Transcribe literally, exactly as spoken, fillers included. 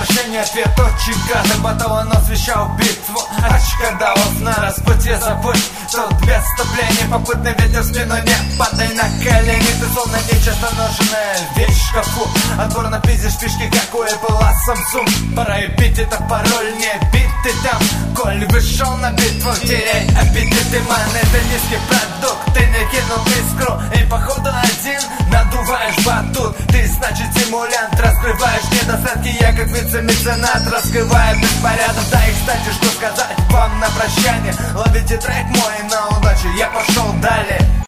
Поражение ответ очень краток, потом он освещал битву. Очкада на распутье забудь. Тут без вступления, попутный ветер в спину, не падай на колени. Ты словно нечасто нужная вещь в шкафу. Отборно пиздишь фишки, как у Apple, а Samsung. Пора и бить, это пароль, не бит ты там. Коль вышел на битву, теряй аппетит и ман. Это низкий продукт, ты не кинул искру. И походу один надуваешь батут. Ты значит симулянт, раскрываешь недостатки. Я как вице-меценат, раскрываю беспорядок. Да и кстати, что сказать вам на прощание. Ловите трек мой на удачу, я пошел далее.